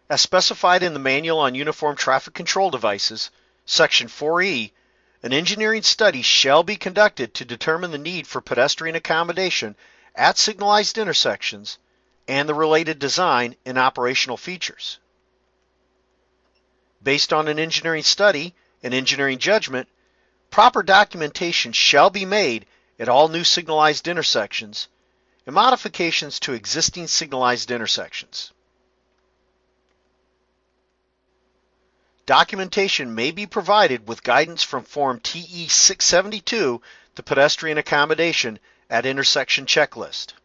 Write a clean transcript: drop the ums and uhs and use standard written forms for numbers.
As specified in the Manual on Uniform Traffic Control Devices, Section 4E, an engineering study shall be conducted to determine the need for pedestrian accommodation at signalized intersections and the related design and operational features. Based on an engineering study and engineering judgment, proper documentation shall be made at all new signalized intersections and modifications to existing signalized intersections. Documentation may be provided with guidance from Form TE 672, the Pedestrian Accommodation at Intersection Checklist.